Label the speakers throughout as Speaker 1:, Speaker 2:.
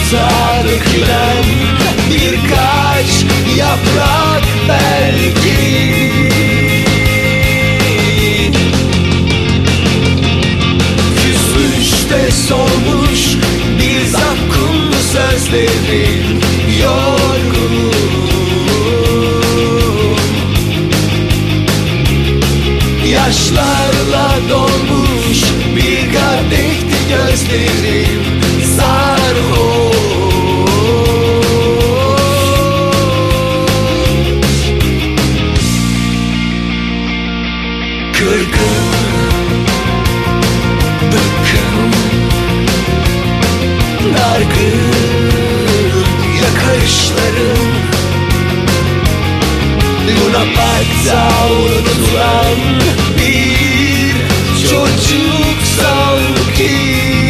Speaker 1: Yoksa dökülen birkaç yaprak belki. Küsmüş de solmuş bir zakkumlu sözlerin, yorgun. Yaşlarla dolmuş bir kadehti gözlerim, sarhoş. Kırgın, bıkkın, dargın yakarışların, Luna Park'ta unutulan bir çocuk sanki.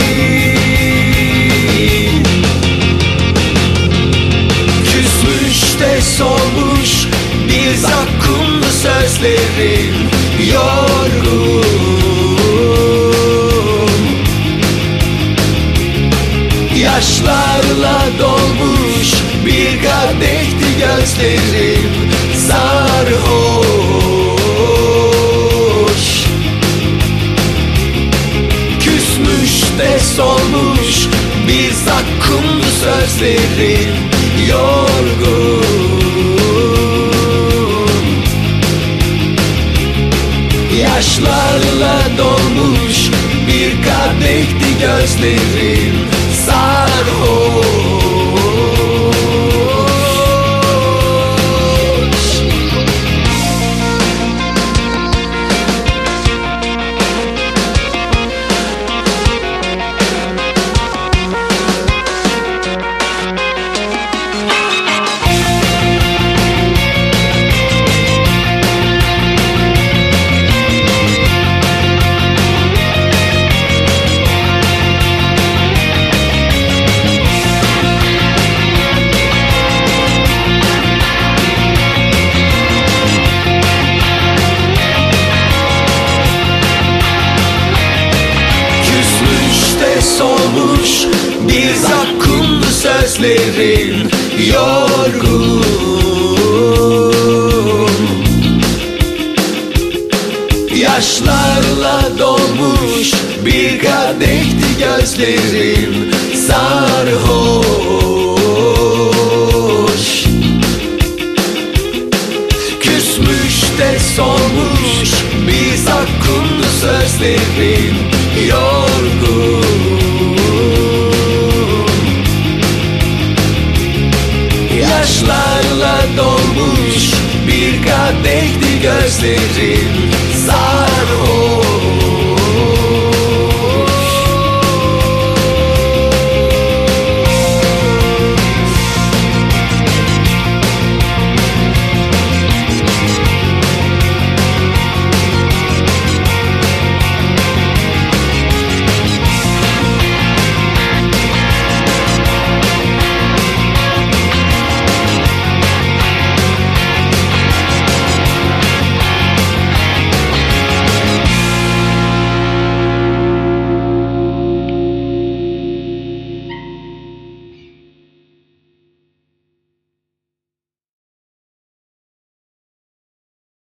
Speaker 1: Küsmüş de solmuş bir zakkumlu sözlerin, yorgun. Yaşlarla dolmuş bir kadehti gözlerim, sarhoş. Küsmüş de solmuş bir zakkumlu sözlerim, yorgun. Yaşlarla dolmuş bir kadehti gözlerim, sarhoş. Solmuş bir zakkumlu sözlerin, yorgun. Yaşlarla dolmuş bir kadehti gözlerin, sarhoş. Küsmüş de solmuş bir zakkumlu sözlerin, yorgun. Yaşlarla dolmuş bir kadehti gözlerin, sarhoş.